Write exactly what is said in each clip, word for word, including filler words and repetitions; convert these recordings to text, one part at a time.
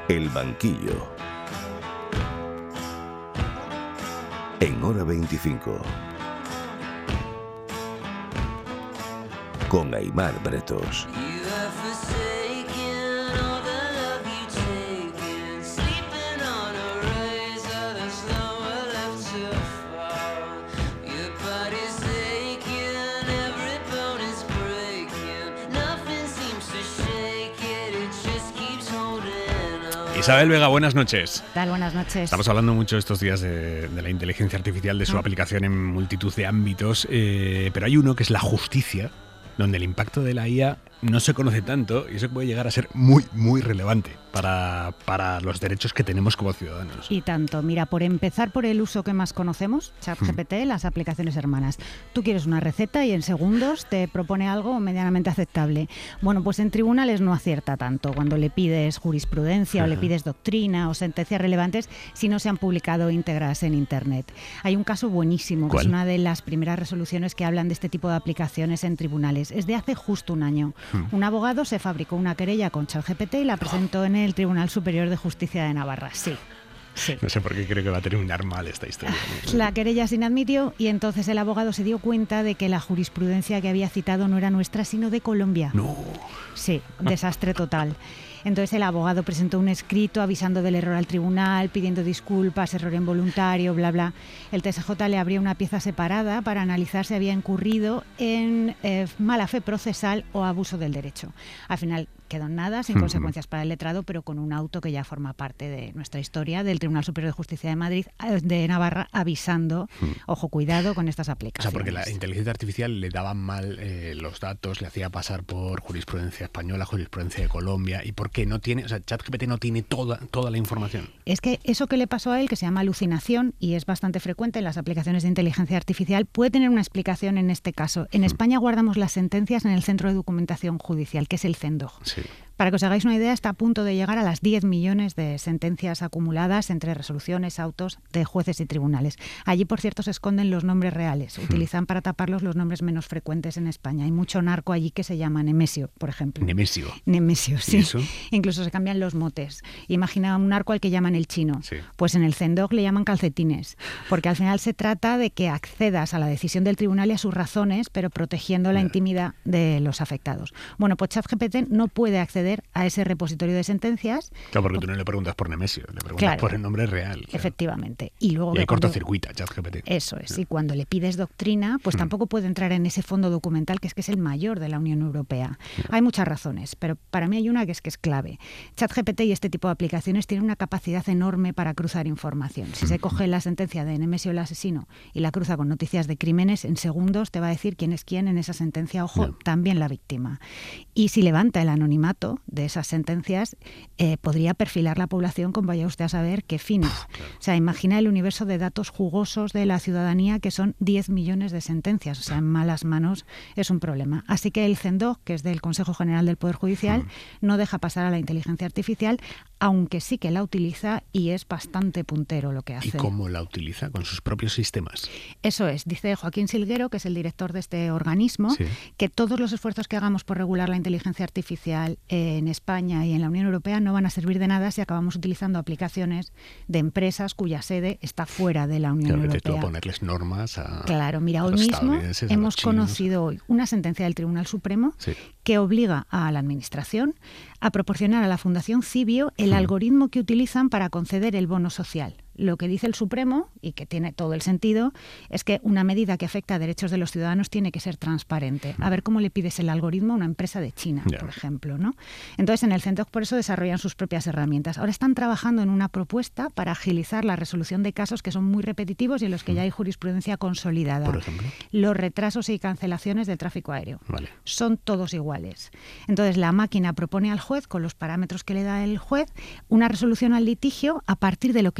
El Banquillo. En Hora veinticinco. Con Aimar Bretos. Isabel Vega, buenas noches. ¿Qué tal? Buenas noches. Estamos hablando mucho estos días de, de la inteligencia artificial, de su ¿no? aplicación en multitud de ámbitos, eh, pero hay uno que es la justicia, donde el impacto de la I A no se conoce tanto y eso puede llegar a ser muy, muy relevante para, para los derechos que tenemos como ciudadanos. Y tanto. Mira, por empezar por el uso que más conocemos, ChatGPT, hmm. las aplicaciones hermanas. Tú quieres una receta y en segundos te propone algo medianamente aceptable. Bueno, pues en tribunales no acierta tanto cuando le pides jurisprudencia uh-huh. o le pides doctrina o sentencias relevantes si no se han publicado íntegras en Internet. Hay un caso buenísimo, que es una de las primeras resoluciones que hablan de este tipo de aplicaciones en tribunales. Es de hace justo un año. Un abogado se fabricó una querella con ChatGPT y la presentó en el Tribunal Superior de Justicia de Navarra. Sí. Sí. No sé por qué creo que va a terminar mal esta historia. La querella se inadmitió y entonces el abogado se dio cuenta de que la jurisprudencia que había citado no era nuestra, sino de Colombia. No. Sí, desastre total. Entonces el abogado presentó un escrito avisando del error al tribunal, pidiendo disculpas, error involuntario, bla, bla. El T S J le abrió una pieza separada para analizar si había incurrido en eh, mala fe procesal o abuso del derecho. Al final quedó en nada, sin uh-huh. consecuencias para el letrado, pero con un auto que ya forma parte de nuestra historia, del Tribunal Superior de Justicia de Madrid, de Navarra, avisando, uh-huh. ojo, cuidado con estas aplicaciones. O sea, porque la inteligencia artificial le daba mal eh, los datos, le hacía pasar por jurisprudencia española, jurisprudencia de Colombia, y por qué no tiene, o sea, ChatGPT no tiene toda, toda la información. Es que eso que le pasó a él, que se llama alucinación, y es bastante frecuente en las aplicaciones de inteligencia artificial, puede tener una explicación en este caso. En uh-huh. España guardamos las sentencias en el Centro de Documentación Judicial, que es el CENDOJ. Sí. Para que os hagáis una idea, está a punto de llegar a las diez millones de sentencias acumuladas entre resoluciones, autos de jueces y tribunales. Allí, por cierto, se esconden los nombres reales. Utilizan para taparlos los nombres menos frecuentes en España. Hay mucho narco allí que se llama Nemesio, por ejemplo. ¿Nemesio? Nemesio, sí. ¿Y eso? Incluso se cambian los motes. Imagina un narco al que llaman el chino. Sí. Pues en el CENDOC le llaman calcetines. Porque al final se trata de que accedas a la decisión del tribunal y a sus razones, pero protegiendo la intimidad de los afectados. Bueno, pues ChatGPT no puede acceder a ese repositorio de sentencias. Claro, porque tú no le preguntas por Nemesio, le preguntas claro, por el nombre real. Claro. Efectivamente. Y luego y hay cortocircuita, ChatGPT. Eso es. Y cuando le pides doctrina, pues hmm. tampoco puede entrar en ese fondo documental que es que es el mayor de la Unión Europea. Hmm. Hay muchas razones, pero para mí hay una que es que es clave. ChatGPT y este tipo de aplicaciones tienen una capacidad enorme para cruzar información. Si hmm. se coge la sentencia de Nemesio el asesino y la cruza con noticias de crímenes, en segundos te va a decir quién es quién en esa sentencia. Ojo, no. también la víctima. Y si levanta el anonimato de esas sentencias, eh, podría perfilar la población con vaya usted a saber qué fines. Claro. O sea, imagina el universo de datos jugosos de la ciudadanía, que son diez millones de sentencias. O sea, en malas manos es un problema. Así que el CENDOC, que es del Consejo General del Poder Judicial, mm. no deja pasar a la inteligencia artificial, aunque sí que la utiliza y es bastante puntero lo que hace. ¿Y cómo la utiliza? ¿Con sus propios sistemas? Eso es. Dice Joaquín Silguero, que es el director de este organismo, sí. que todos los esfuerzos que hagamos por regular la inteligencia artificial en España y en la Unión Europea no van a servir de nada si acabamos utilizando aplicaciones de empresas cuya sede está fuera de la Unión claro, Europea. Claro, ponerles normas a Claro, mira, a hoy los mismo hemos chinos. conocido hoy una sentencia del Tribunal Supremo sí. que obliga a la Administración a proporcionar a la Fundación Cibio el hmm. algoritmo que utilizan para conceder el bono social. Lo que dice el Supremo, y que tiene todo el sentido, es que una medida que afecta a derechos de los ciudadanos tiene que ser transparente. A ver cómo le pides el algoritmo a una empresa de China, yeah. por ejemplo, ¿no? Entonces, en el CENDOC por eso desarrollan sus propias herramientas. Ahora están trabajando en una propuesta para agilizar la resolución de casos que son muy repetitivos y en los que ya hay jurisprudencia consolidada. Por ejemplo. Los retrasos y cancelaciones del tráfico aéreo. Vale. Son todos iguales. Entonces, la máquina propone al juez, con los parámetros que le da el juez, una resolución al litigio a partir de lo que ya se ha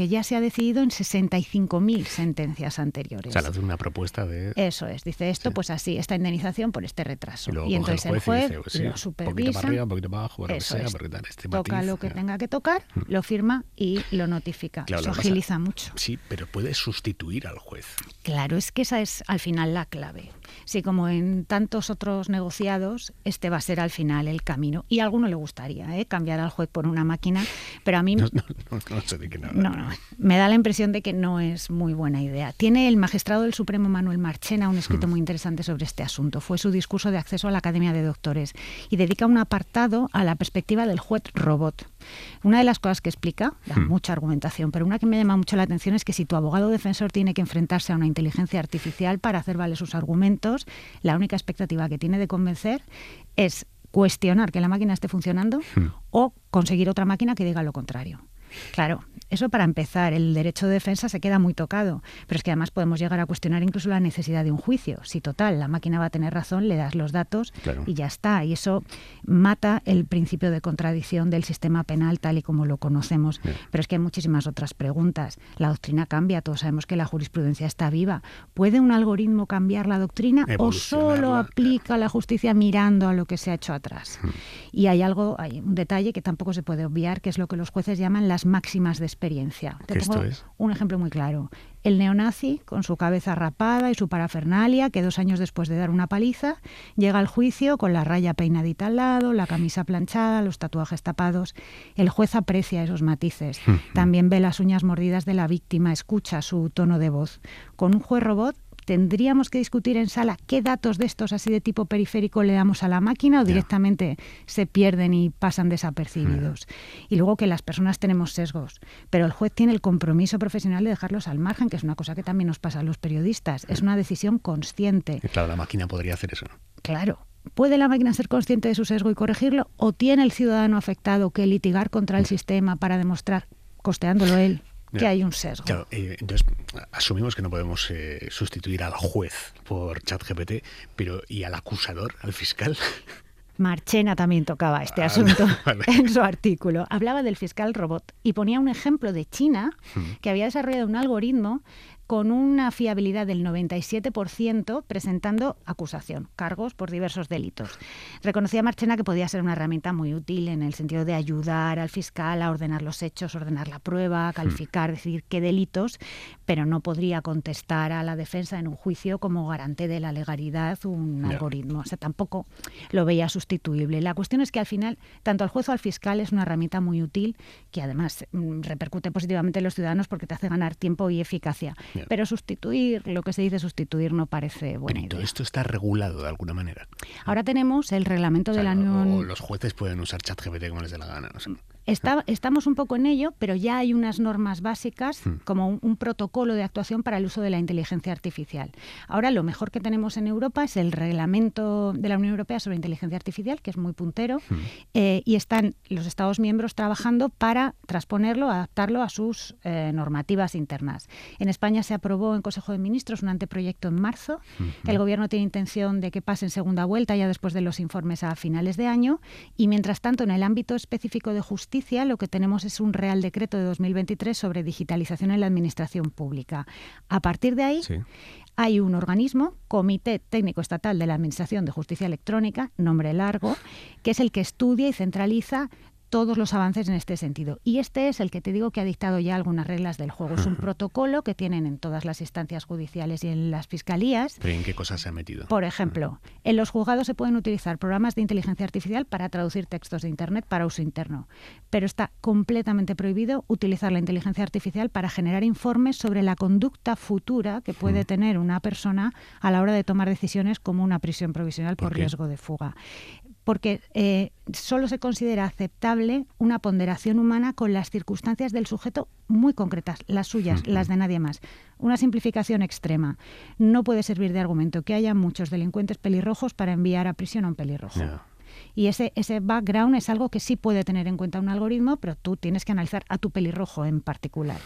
decidido en sesenta y cinco mil sentencias anteriores. O sea, le hace una propuesta de... Eso es, dice esto, sí. pues así, esta indemnización por este retraso. Y, y entonces el juez, el juez dice, pues sí, lo un supervisa. poquito para arriba, un poquito para abajo, lo que sea, es, porque tal, este toca matiz, lo que ya. tenga que tocar, lo firma y lo notifica. Claro, Eso lo que pasa- agiliza mucho. Sí, pero puede sustituir al juez. Claro, es que esa es al final la clave. Sí, como en tantos otros negociados, este va a ser al final el camino. Y a alguno le gustaría ¿eh? cambiar al juez por una máquina, pero a mí No, no, no, no sé de qué nada. no, no, me da la impresión de que no es muy buena idea. Tiene el magistrado del Supremo Manuel Marchena un escrito muy interesante sobre este asunto. Fue su discurso de acceso a la Academia de Doctores y dedica un apartado a la perspectiva del juez robot. Una de las cosas que explica, da Hmm. mucha argumentación, pero una que me llama mucho la atención es que si tu abogado defensor tiene que enfrentarse a una inteligencia artificial para hacer valer sus argumentos, la única expectativa que tiene de convencer es cuestionar que la máquina esté funcionando Hmm. o conseguir otra máquina que diga lo contrario. Claro, eso para empezar, el derecho de defensa se queda muy tocado, pero es que además podemos llegar a cuestionar incluso la necesidad de un juicio. Si total, la máquina va a tener razón, le das los datos Claro. y ya está. Y eso mata el principio de contradicción del sistema penal tal y como lo conocemos. Bien. Pero es que hay muchísimas otras preguntas. La doctrina cambia, todos sabemos que la jurisprudencia está viva. ¿Puede un algoritmo cambiar la doctrina o solo Evolucionarla. aplica la justicia mirando a lo que se ha hecho atrás? Y hay algo, hay un detalle que tampoco se puede obviar, que es lo que los jueces llaman las máximas de experiencia. Te ¿Qué pongo esto es? un ejemplo muy claro. El neonazi, con su cabeza rapada y su parafernalia, que dos años después de dar una paliza, llega al juicio con la raya peinadita al lado, la camisa planchada, los tatuajes tapados. El juez aprecia esos matices. También ve las uñas mordidas de la víctima, escucha su tono de voz. Con un juez robot, ¿tendríamos que discutir en sala qué datos de estos así de tipo periférico le damos a la máquina o Ya. directamente se pierden y pasan desapercibidos? Y luego que las personas tenemos sesgos, pero el juez tiene el compromiso profesional de dejarlos al margen, que es una cosa que también nos pasa a los periodistas. Es una decisión consciente. Y claro, la máquina podría hacer eso, ¿no? Claro. ¿Puede la máquina ser consciente de su sesgo y corregirlo? ¿O tiene el ciudadano afectado que litigar contra el sistema para demostrar, costeándolo él, que Ya. hay un sesgo? Claro, eh, entonces asumimos que no podemos eh, sustituir al juez por ChatGPT, pero ¿y al acusador, al fiscal? Marchena también tocaba este Ah, asunto vale. en su artículo. Hablaba del fiscal robot y ponía un ejemplo de China Mm. que había desarrollado un algoritmo con una fiabilidad del noventa y siete por ciento presentando acusación, cargos por diversos delitos. Reconocía Marchena que podía ser una herramienta muy útil en el sentido de ayudar al fiscal a ordenar los hechos, ordenar la prueba, calificar, decidir qué delitos, pero no podría contestar a la defensa en un juicio como garante de la legalidad un Ya. algoritmo. O sea, tampoco lo veía sustituible. La cuestión es que al final, tanto al juez o al fiscal es una herramienta muy útil que además mm, repercute positivamente en los ciudadanos porque te hace ganar tiempo y eficacia. Ya. Pero sustituir, lo que se dice sustituir, no parece buena Pero y todo idea. esto está regulado de alguna manera. Ahora tenemos el reglamento O sea, de la o- Unión. o los jueces pueden usar ChatGPT como les dé la gana, no sé. Está- estamos un poco en ello, pero ya hay unas normas básicas, Hmm. como un, un protocolo de actuación para el uso de la inteligencia artificial. Ahora, lo mejor que tenemos en Europa es el reglamento de la Unión Europea sobre inteligencia artificial, que es muy puntero, Hmm. eh, y están los Estados miembros trabajando para transponerlo, adaptarlo a sus eh, normativas internas. En España se aprobó en Consejo de Ministros un anteproyecto en marzo. Ujú. El Gobierno tiene intención de que pase en segunda vuelta, ya después de los informes a finales de año. Y mientras tanto, en el ámbito específico de justicia, lo que tenemos es un Real Decreto de dos mil veintitrés sobre digitalización en la administración pública. A partir de ahí, Sí. hay un organismo, Comité Técnico Estatal de la Administración de Justicia Electrónica, nombre largo, que es el que estudia y centraliza todos los avances en este sentido. Y este es el que te digo que ha dictado ya algunas reglas del juego. Es un protocolo que tienen en todas las instancias judiciales y en las fiscalías. ¿Pero en qué cosas se ha metido? Por ejemplo, en los juzgados se pueden utilizar programas de inteligencia artificial para traducir textos de Internet para uso interno, pero está completamente prohibido utilizar la inteligencia artificial para generar informes sobre la conducta futura que puede tener una persona a la hora de tomar decisiones como una prisión provisional ¿Por por qué? riesgo de fuga. Porque eh, solo se considera aceptable una ponderación humana con las circunstancias del sujeto muy concretas, las suyas, Ujú. las de nadie más. Una simplificación extrema. No puede servir de argumento que haya muchos delincuentes pelirrojos para enviar a prisión a un pelirrojo. Ya. Y ese, ese background es algo que sí puede tener en cuenta un algoritmo, pero tú tienes que analizar a tu pelirrojo en particular.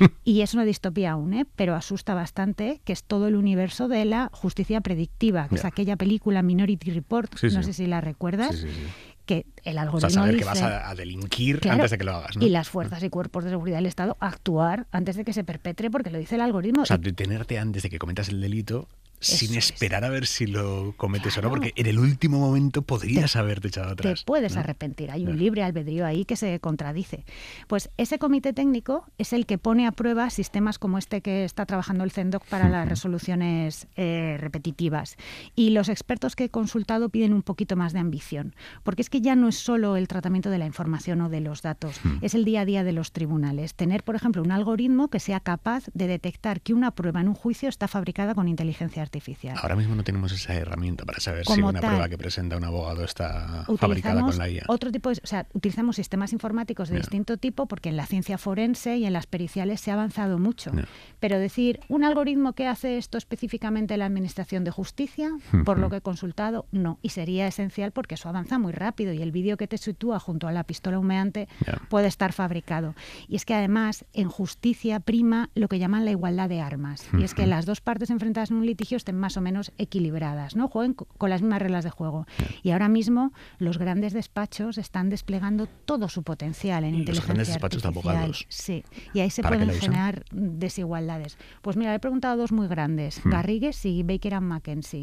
Y es una distopía aún, ¿eh? Pero asusta bastante, que es todo el universo de la justicia predictiva, que es Ya. aquella película Minority Report, Sí, no sí. sé si la recuerdas, Sí, sí, sí. que el O algoritmo sea, saber dice, que vas a, a delinquir claro, antes de que lo hagas, ¿no? y las fuerzas y cuerpos de seguridad del Estado actuar antes de que se perpetre porque lo dice el algoritmo. O sea, detenerte antes de que cometas el delito sin Eso esperar es. a ver si lo cometes Claro. o no, porque en el último momento podrías Te- haberte echado Te atrás. puedes ¿no? arrepentir, hay un Claro. libre albedrío ahí que se contradice. Pues ese comité técnico es el que pone a prueba sistemas como este que está trabajando el CENDOC para las resoluciones eh, repetitivas. Y los expertos que he consultado piden un poquito más de ambición, porque es que ya no es solo el tratamiento de la información o de los datos, es el día a día de los tribunales. Tener, por ejemplo, un algoritmo que sea capaz de detectar que una prueba en un juicio está fabricada con inteligencia artificial. Ahora mismo no tenemos esa herramienta para saber si Como una tal, prueba que presenta un abogado está fabricada utilizamos con la I A. otro tipo de, o sea, utilizamos sistemas informáticos de Ya. distinto tipo porque en la ciencia forense y en las periciales se ha avanzado mucho. Ya. Pero decir, un algoritmo que hace esto específicamente en la Administración de Justicia, por lo que he consultado, no. Y sería esencial porque eso avanza muy rápido y el vídeo que te sitúa junto a la pistola humeante Ya. puede estar fabricado. Y es que además en justicia prima lo que llaman la igualdad de armas. Y es que las dos partes enfrentadas en un litigio estén más o menos equilibradas, ¿no? Jueguen co- con las mismas reglas de juego. Y ahora mismo los grandes despachos están desplegando todo su potencial en Los inteligencia grandes despachos de artificial. abogados. Sí, y ahí se ¿Para qué pueden la usan? generar desigualdades. Pues mira, le he preguntado a dos muy grandes, Garrigues y Baker and McKenzie.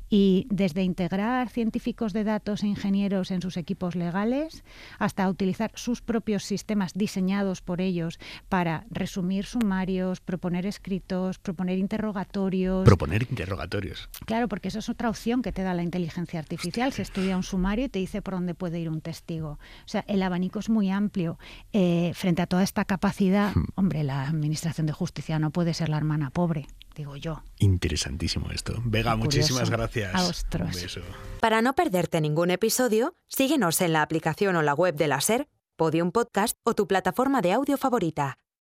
Y desde integrar científicos de datos e ingenieros en sus equipos legales hasta utilizar sus propios sistemas diseñados por ellos para resumir sumarios, proponer escritos, proponer interrogatorios. Proponer interrogatorios. Claro, porque eso es otra opción que te da la inteligencia artificial. Se estudia un sumario y te dice por dónde puede ir un testigo. O sea, el abanico es muy amplio. Eh, frente a toda esta capacidad, hombre, la Administración de Justicia no puede ser la hermana pobre, digo yo. Interesantísimo esto. Vega, Qué muchísimas curioso. gracias. A vosotros. Un beso. Para no perderte ningún episodio, síguenos en la aplicación o la web de la SER, Podium Podcast o tu plataforma de audio favorita.